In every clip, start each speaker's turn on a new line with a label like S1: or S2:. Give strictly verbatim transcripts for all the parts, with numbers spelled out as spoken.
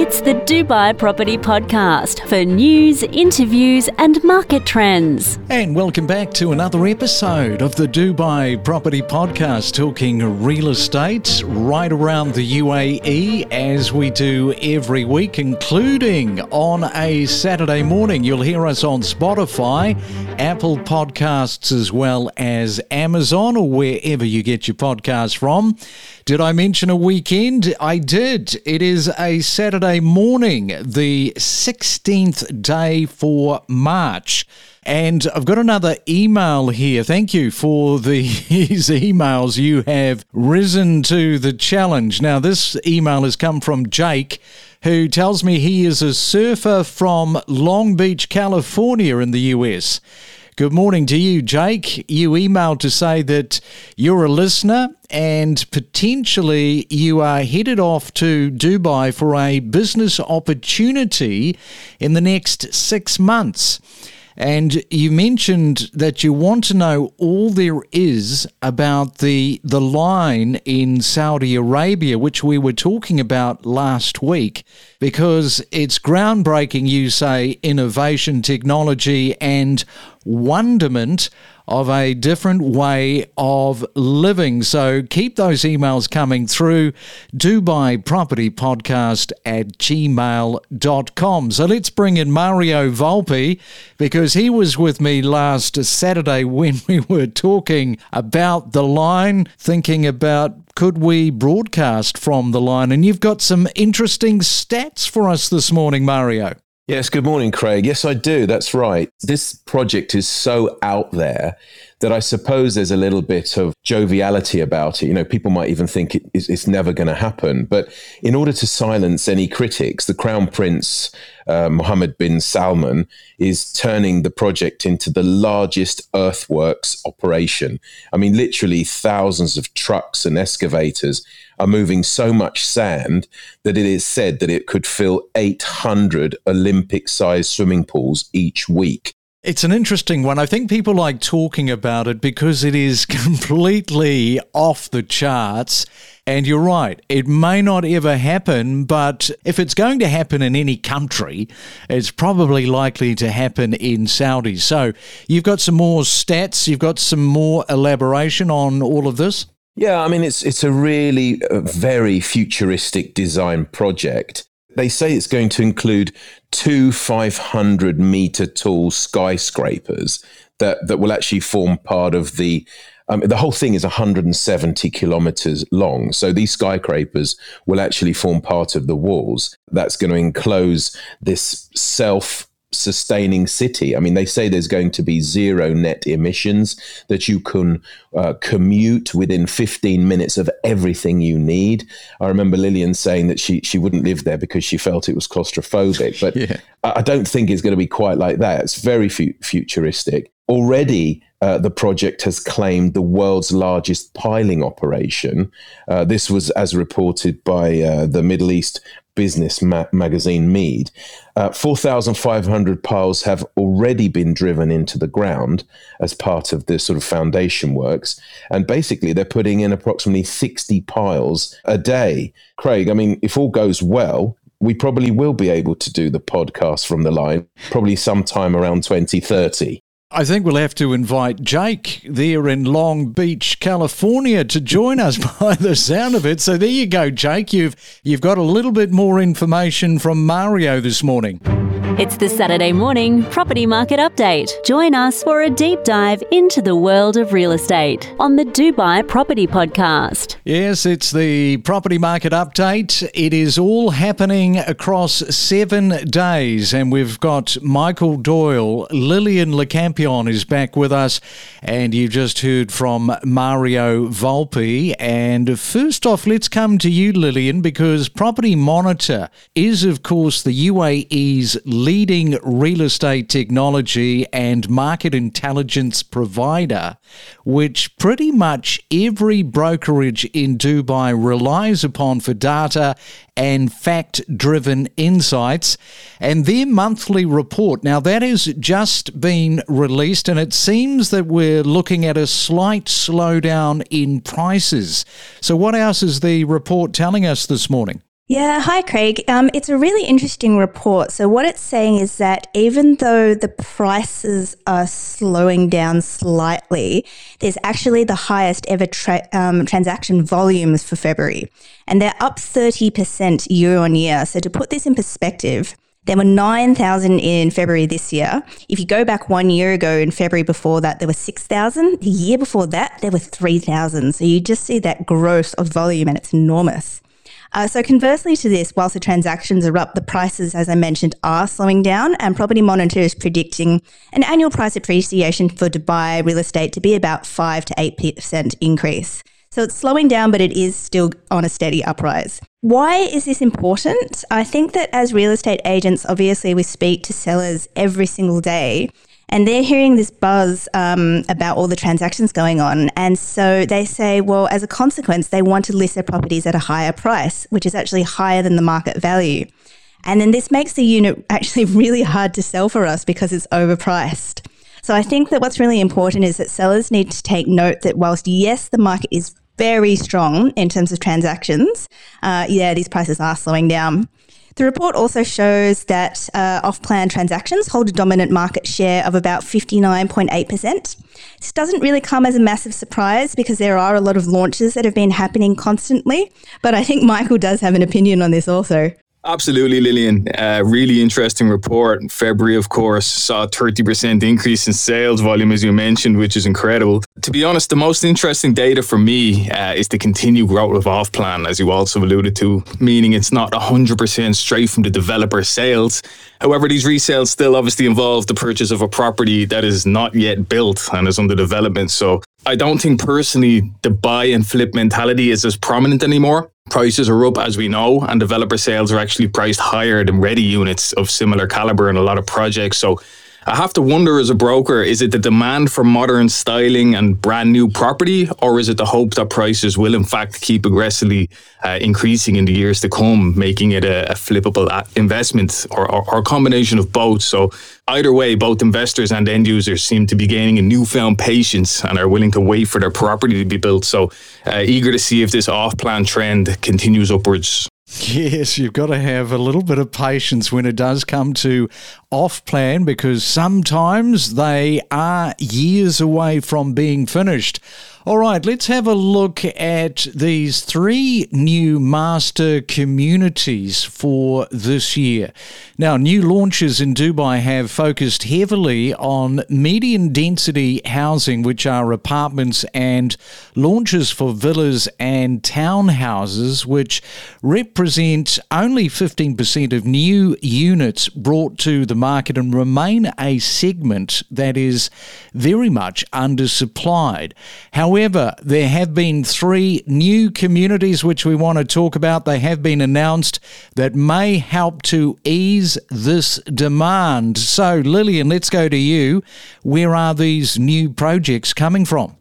S1: It's the Dubai Property Podcast for news, interviews and market trends.
S2: And welcome back to another episode of the Dubai Property Podcast, talking real estate right around the U A E as we do every week, including on a Saturday morning. You'll hear us on Spotify, Apple Podcasts, as well as Amazon or wherever you get your podcasts from. Did I mention a weekend? I did. It is a Saturday morning, the sixteenth day for March. And I've got another email here. Thank you for these emails. You have risen to the challenge. Now, this email has come from Jake, who tells me he is a surfer from Long Beach, California in the U S. Good morning to you, Jake. You emailed to say that you're a listener and potentially you are headed off to Dubai for a business opportunity in the next six months. And you mentioned that you want to know all there is about the the line in Saudi Arabia, which we were talking about last week, because it's groundbreaking, you say, innovation, technology, and wonderment of a different way of living. So keep those emails coming through, Dubai Property Podcast at gmail dot com. So let's bring in Mario Volpe, because he was with me last Saturday when we were talking about the line, thinking about could we broadcast from the line? And you've got some interesting stats for us this morning, Mario.
S3: Yes, good morning, Craig. Yes, I do. That's right. This project is so out there that I suppose there's a little bit of joviality about it. You know, people might even think it, it's, it's never going to happen. But in order to silence any critics, the Crown Prince, uh, Mohammed bin Salman, is turning the project into the largest earthworks operation. I mean, literally thousands of trucks and excavators are moving so much sand that it is said that it could fill eight hundred Olympic-sized swimming pools each week.
S2: It's an interesting one. I think people like talking about it because it is completely off the charts. And you're right, it may not ever happen, but if it's going to happen in any country, it's probably likely to happen in Saudi. So you've got some more stats, you've got some more elaboration on all of this?
S3: Yeah, I mean, it's it's a really uh, very futuristic design project. They say it's going to include two five hundred meter tall skyscrapers that, that will actually form part of the, um, the whole thing is one hundred seventy kilometers long. So these skyscrapers will actually form part of the walls. That's going to enclose this self sustaining city. I mean, they say there's going to be zero net emissions, that you can uh, commute within fifteen minutes of everything you need. I remember Lillian saying that she she wouldn't live there because she felt it was claustrophobic, but yeah. I don't think it's going to be quite like that. It's very fu- futuristic. Already, uh, the project has claimed the world's largest piling operation. Uh, this was as reported by uh, the Middle East business ma- magazine Mead. Uh, four thousand five hundred piles have already been driven into the ground as part of this sort of foundation works. And basically, they're putting in approximately sixty piles a day. Craig, I mean, if all goes well, we probably will be able to do the podcast from the line, probably sometime around twenty thirty.
S2: I think we'll have to invite Jake there in Long Beach, California, to join us by the sound of it. So there you go, Jake. You've you've got a little bit more information from Mario this morning.
S1: It's the Saturday morning property market update. Join us for a deep dive into the world of real estate on the Dubai Property Podcast.
S2: Yes, it's the property market update. It is all happening across seven days, and we've got Michael Doyle. Lillian LeCampion is back with us, and you just heard from Mario Volpe. And first off, let's come to you, Lillian, because Property Monitor is, of course, the U A E's leading real estate technology and market intelligence provider, which pretty much every brokerage in Dubai relies upon for data and fact-driven insights. And their monthly report, now that has just been released, and it seems that we're looking at a slight slowdown in prices. So what else is the report telling us this morning?
S4: Yeah, hi Craig. Um, it's a really interesting report. So what it's saying is that even though the prices are slowing down slightly, there's actually the highest ever tra- um, transaction volumes for February, and they're up thirty percent year on year. So to put this in perspective, there were nine thousand in February this year. If you go back one year ago in February before that, there were six thousand. The year before that, there were three thousand. So you just see that growth of volume, and it's enormous. Uh, so conversely to this, whilst the transactions are up, the prices, as I mentioned, are slowing down, and Property Monitor is predicting an annual price appreciation for Dubai real estate to be about five to eight percent increase. So it's slowing down, but it is still on a steady uprise. Why is this important? I think that as real estate agents, obviously we speak to sellers every single day, and they're hearing this buzz um, about all the transactions going on. And so they say, well, as a consequence, they want to list their properties at a higher price, which is actually higher than the market value. And then this makes the unit actually really hard to sell for us because it's overpriced. So I think that what's really important is that sellers need to take note that whilst, yes, the market is very strong in terms of transactions, uh, yeah, these prices are slowing down. The report also shows that uh, off-plan transactions hold a dominant market share of about fifty-nine point eight percent. This doesn't really come as a massive surprise because there are a lot of launches that have been happening constantly, but I think Michael does have an opinion on this also.
S5: Absolutely, Lillian. Uh, really interesting report. February, of course, saw a thirty percent increase in sales volume, as you mentioned, which is incredible. To be honest, the most interesting data for me uh, is the continued growth of off-plan, as you also alluded to, meaning it's not one hundred percent straight from the developer sales. However, these resales still obviously involve the purchase of a property that is not yet built and is under development. So I don't think personally the buy and flip mentality is as prominent anymore. Prices are up, as we know, and developer sales are actually priced higher than ready units of similar caliber in a lot of projects. So I have to wonder as a broker, is it the demand for modern styling and brand new property, or is it the hope that prices will in fact keep aggressively uh, increasing in the years to come, making it a, a flippable investment, or, or, or a combination of both? So either way, both investors and end users seem to be gaining a newfound patience and are willing to wait for their property to be built. So uh, eager to see if this off-plan trend continues upwards.
S2: Yes, you've got to have a little bit of patience when it does come to off-plan, because sometimes they are years away from being finished. All right, let's have a look at these three new master communities for this year. Now, new launches in Dubai have focused heavily on medium density housing, which are apartments, and launches for villas and townhouses, which represent only fifteen percent of new units brought to the market and remain a segment that is very much undersupplied. However, there have been three new communities which we want to talk about. They have been announced that may help to ease this demand. So, Lillian, let's go to you. Where are these new projects coming from?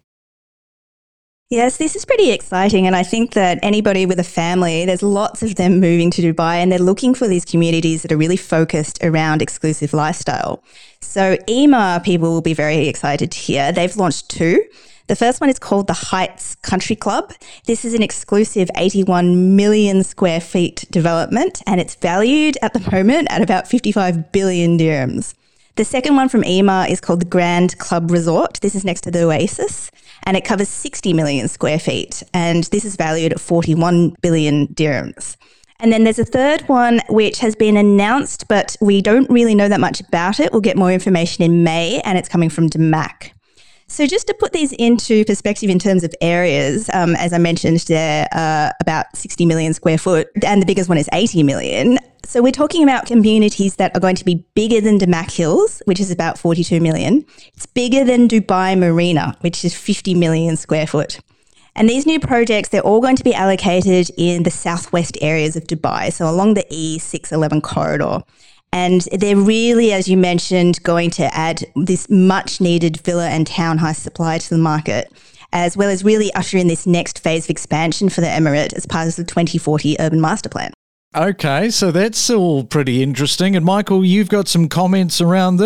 S4: Yes, this is pretty exciting, and I think that anybody with a family, there's lots of them moving to Dubai, and they're looking for these communities that are really focused around exclusive lifestyle. So E M A people will be very excited to hear. They've launched two. The first one is called the Heights Country Club. This is an exclusive eighty-one million square feet development, and it's valued at the moment at about fifty-five billion dirhams. The second one from E M A is called the Grand Club Resort. This is next to the Oasis, and it covers sixty million square feet, and this is valued at forty-one billion dirhams. And then there's a third one which has been announced, but we don't really know that much about it. We'll get more information in May, and it's coming from Damac. So just to put these into perspective in terms of areas, um, as I mentioned, they're uh, about sixty million square foot, and the biggest one is eighty million. So we're talking about communities that are going to be bigger than Damac Hills, which is about forty-two million. It's bigger than Dubai Marina, which is fifty million square foot. And these new projects, they're all going to be allocated in the southwest areas of Dubai, so along the E six eleven corridor. And they're really, as you mentioned, going to add this much needed villa and townhouse supply to the market, as well as really usher in this next phase of expansion for the Emirate as part of the twenty forty Urban Master Plan.
S2: Okay, so that's all pretty interesting. And Michael, you've got some comments around this?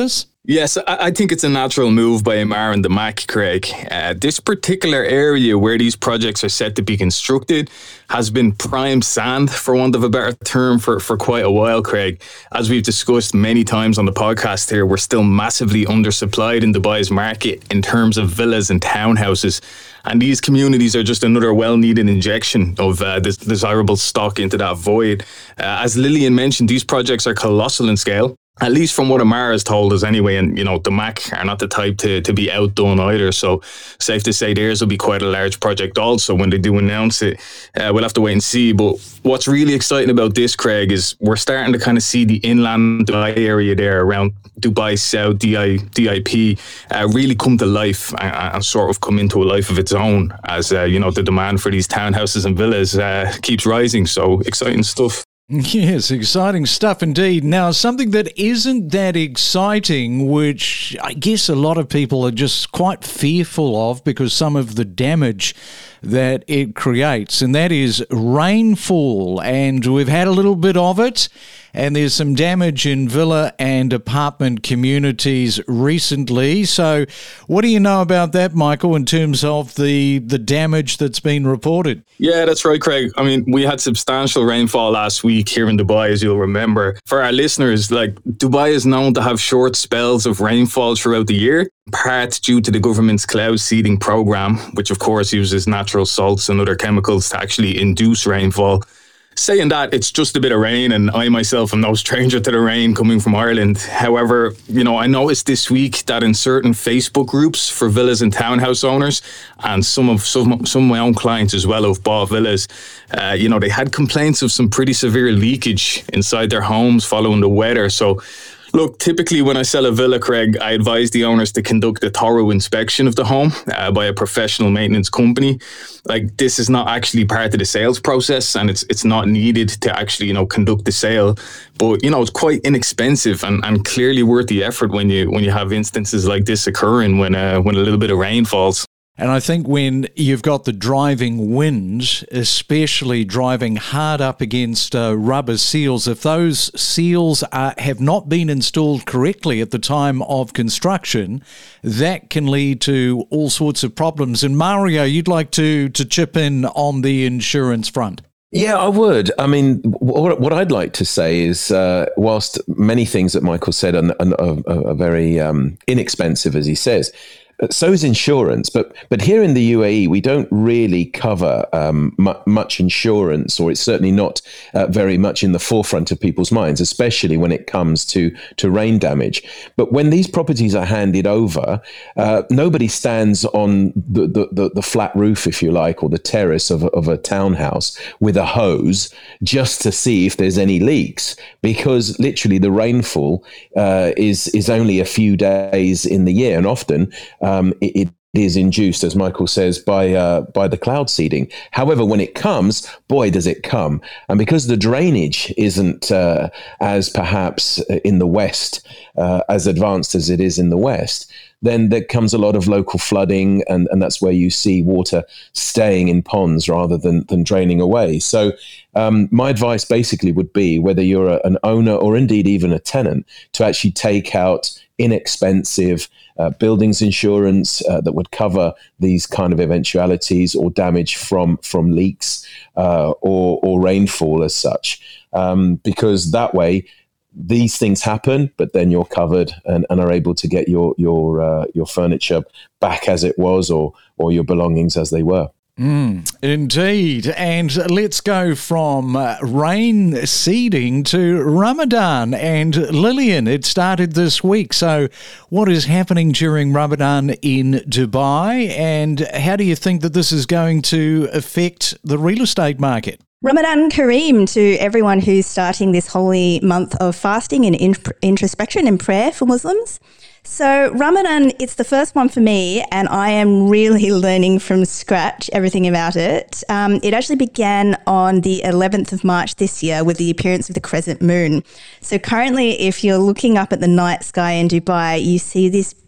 S5: Yes, I think it's a natural move by Emaar and the M A C, Craig. Uh, this particular area where these projects are set to be constructed has been prime sand, for want of a better term, for, for quite a while, Craig. As we've discussed many times on the podcast here, we're still massively undersupplied in Dubai's market in terms of villas and townhouses. And these communities are just another well-needed injection of uh, this desirable stock into that void. Uh, as Lillian mentioned, these projects are colossal in scale. At least from what Emaar has told us anyway, and you know, the M A C are not the type to, to be outdone either, so safe to say theirs will be quite a large project also when they do announce it. Uh, we'll have to wait and see, but what's really exciting about this, Craig, is we're starting to kind of see the inland Dubai area there around Dubai South, D I, D I P, uh, really come to life and, and sort of come into a life of its own as, uh, you know, the demand for these townhouses and villas uh, keeps rising, so exciting stuff.
S2: Yes, exciting stuff indeed. Now, something that isn't that exciting, which I guess a lot of people are just quite fearful of because some of the damage that it creates, and that is rainfall. And we've had a little bit of it, and there's some damage in villa and apartment communities recently. So what do you know about that, Michael, in terms of the, the damage that's been reported?
S5: Yeah, that's right, Craig. I mean, we had substantial rainfall last week here in Dubai, as you'll remember. For our listeners, like, Dubai is known to have short spells of rainfall throughout the year, part due to the government's cloud seeding program, which of course uses natural salts and other chemicals to actually induce rainfall. Saying that, it's just a bit of rain, and I myself am no stranger to the rain coming from Ireland. However, you know, I noticed this week that in certain Facebook groups for villas and townhouse owners, and some of some, some of my own clients as well who've bought villas, uh, you know, they had complaints of some pretty severe leakage inside their homes following the weather. So, look, typically when I sell a villa, Craig, I advise the owners to conduct a thorough inspection of the home uh, by a professional maintenance company. Like, this is not actually part of the sales process, and it's it's not needed to actually, you know, conduct the sale. But, you know, it's quite inexpensive and, and clearly worth the effort when you when you have instances like this occurring when uh, when a little bit of rain falls.
S2: And I think when you've got the driving wind, especially driving hard up against uh, rubber seals, if those seals are, have not been installed correctly at the time of construction, that can lead to all sorts of problems. And Mario, you'd like to, to chip in on the insurance front.
S3: Yeah, I would. I mean, what, what I'd like to say is, uh, whilst many things that Michael said are, are, are very um, inexpensive, as he says, so is insurance, but but here in the U A E, we don't really cover um, mu- much insurance, or it's certainly not uh, very much in the forefront of people's minds, especially when it comes to, to rain damage. But when these properties are handed over, uh, nobody stands on the, the, the, the flat roof, if you like, or the terrace of a, of a townhouse with a hose just to see if there's any leaks, because literally the rainfall uh, is, is only a few days in the year, and often Um, it, it is induced, as Michael says, by uh, by the cloud seeding. However, when it comes, boy, does it come. And because the drainage isn't uh, as perhaps in the West, uh, as advanced as it is in the West, then there comes a lot of local flooding, and, and that's where you see water staying in ponds rather than, than draining away. So um, my advice basically would be, whether you're a, an owner or indeed even a tenant, to actually take out inexpensive uh, buildings insurance uh, that would cover these kind of eventualities or damage from from leaks uh, or, or rainfall as such, um, because that way these things happen, but then you're covered and, and are able to get your your uh, your furniture back as it was, or or your belongings as they were.
S2: Mm, indeed. And let's go from uh, rain seeding to Ramadan. And Lillian, it started this week. So what is happening during Ramadan in Dubai, and how do you think that this is going to affect the real estate market?
S4: Ramadan Kareem to everyone who's starting this holy month of fasting and in- introspection and prayer for Muslims. So Ramadan, it's the first one for me, and I am really learning from scratch everything about it. Um, it actually began on the eleventh of March this year with the appearance of the crescent moon. So currently, if you're looking up at the night sky in Dubai, you see this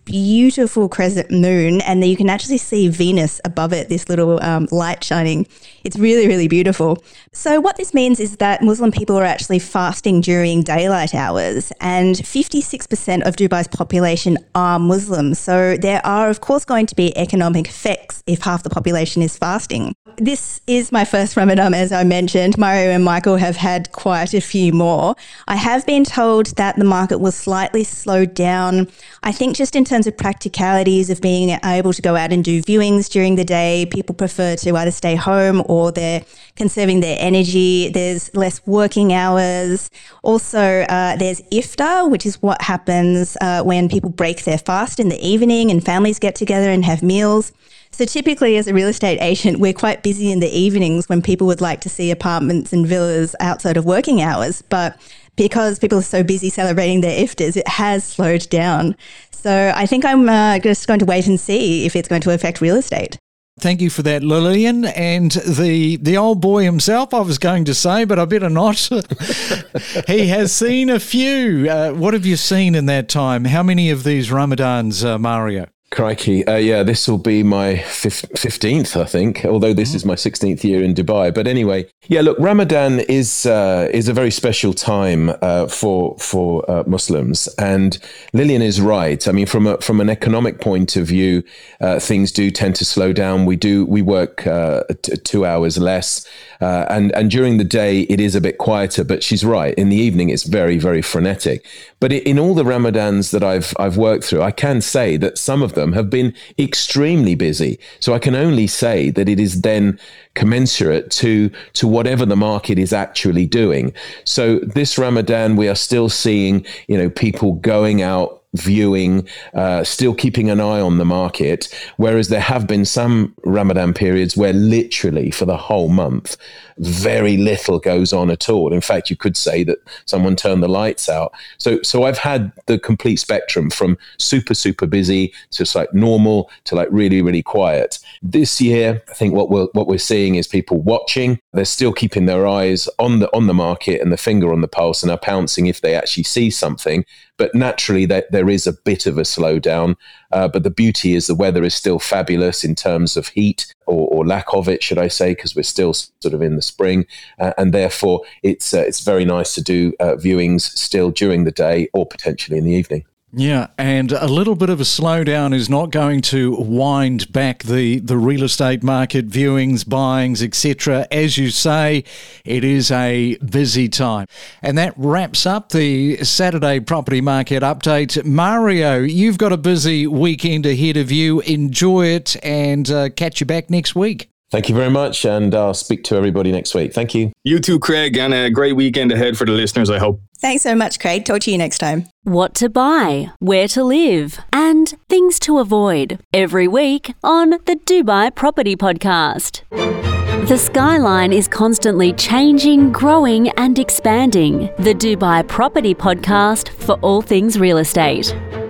S4: beautiful crescent moon, and you can actually see Venus above it, this little um, light shining. It's really, really beautiful. So what this means is that Muslim people are actually fasting during daylight hours, and fifty-six percent of Dubai's population are Muslim. So there are, of course, going to be economic effects if half the population is fasting. This is my first Ramadan, as I mentioned. Mario and Michael have had quite a few more. I have been told that the market will slightly slow down. I think just in terms of practicalities of being able to go out and do viewings during the day, people prefer to either stay home or they're conserving their energy. There's less working hours. Also, uh, there's iftar, which is what happens uh, when people break their fast in the evening and families get together and have meals. So typically as a real estate agent, we're quite busy in the evenings when people would like to see apartments and villas outside of working hours. But because people are so busy celebrating their iftars, it has slowed down. So I think I'm uh, just going to wait and see if it's going to affect real estate.
S2: Thank you for that, Lillian. And the the old boy himself, I was going to say, but I better not. He has seen a few. Uh, what have you seen in that time? How many of these Ramadans, uh, Mario?
S3: Crikey. Uh, yeah, this will be my fifteenth, I think, although this mm. is my sixteenth year in Dubai. But anyway, yeah, look, Ramadan is uh, is a very special time uh, for for uh, Muslims. And Lillian is right. I mean, from a, from an economic point of view, uh, things do tend to slow down. We do we work uh, t- two hours less. Uh, and, and during the day, it is a bit quieter. But she's right. In the evening, it's very, very frenetic. But in all the Ramadans that I've I've worked through, I can say that some of them have been extremely busy. So I can only say that it is then commensurate to to whatever the market is actually doing. So this Ramadan, we are still seeing, you know, people going out, viewing, uh, still keeping an eye on the market, whereas there have been some Ramadan periods where literally for the whole month, very little goes on at all. In fact, you could say that someone turned the lights out. So so I've had the complete spectrum from super, super busy to like normal to like really, really quiet. This year, I think what we're, what we're seeing is people watching. They're still keeping their eyes on the on the market and the finger on the pulse and are pouncing if they actually see something. But naturally, there, there is a bit of a slowdown. Uh, but the beauty is the weather is still fabulous in terms of heat or, or lack of it, should I say, because we're still sort of in the spring. Uh, and therefore, it's uh, it's very nice to do uh, viewings still during the day or potentially in the evening.
S2: Yeah, and a little bit of a slowdown is not going to wind back the, the real estate market, viewings, buyings, et cetera. As you say, it is a busy time. And that wraps up the Saturday Property Market Update. Mario, you've got a busy weekend ahead of you. Enjoy it and uh, catch you back next week.
S3: Thank you very much, and I'll speak to everybody next week. Thank you.
S5: You too, Craig, and a great weekend ahead for the listeners, I hope.
S4: Thanks so much, Craig. Talk to you next time.
S1: What to buy, where to live, and things to avoid every week on the Dubai Property Podcast. The skyline is constantly changing, growing, and expanding. The Dubai Property Podcast for all things real estate.